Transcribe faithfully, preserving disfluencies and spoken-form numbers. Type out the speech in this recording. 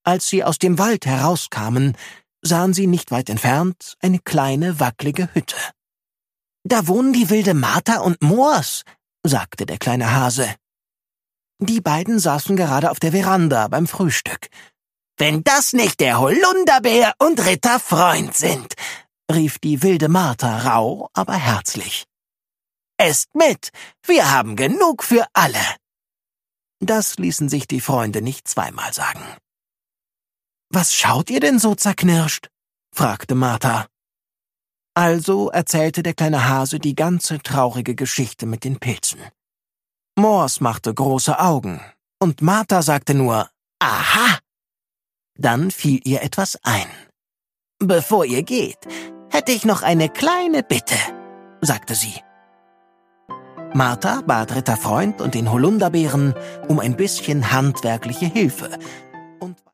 Als sie aus dem Wald herauskamen, sahen sie nicht weit entfernt eine kleine, wackelige Hütte. »Da wohnen die wilde Martha und Moors«, sagte der kleine Hase. Die beiden saßen gerade auf der Veranda beim Frühstück. »Wenn das nicht der Holunderbär und Ritter Freund sind«, rief die wilde Martha rauh, aber herzlich. »Esst mit, wir haben genug für alle.« Das ließen sich die Freunde nicht zweimal sagen. »Was schaut ihr denn so zerknirscht?« fragte Martha. Also erzählte der kleine Hase die ganze traurige Geschichte mit den Pilzen. Moors machte große Augen, und Martha sagte nur, »Aha!« Dann fiel ihr etwas ein. »Bevor ihr geht, hätte ich noch eine kleine Bitte«, sagte sie. Martha bat Ritter Freund und den Holunderbären um ein bisschen handwerkliche Hilfe,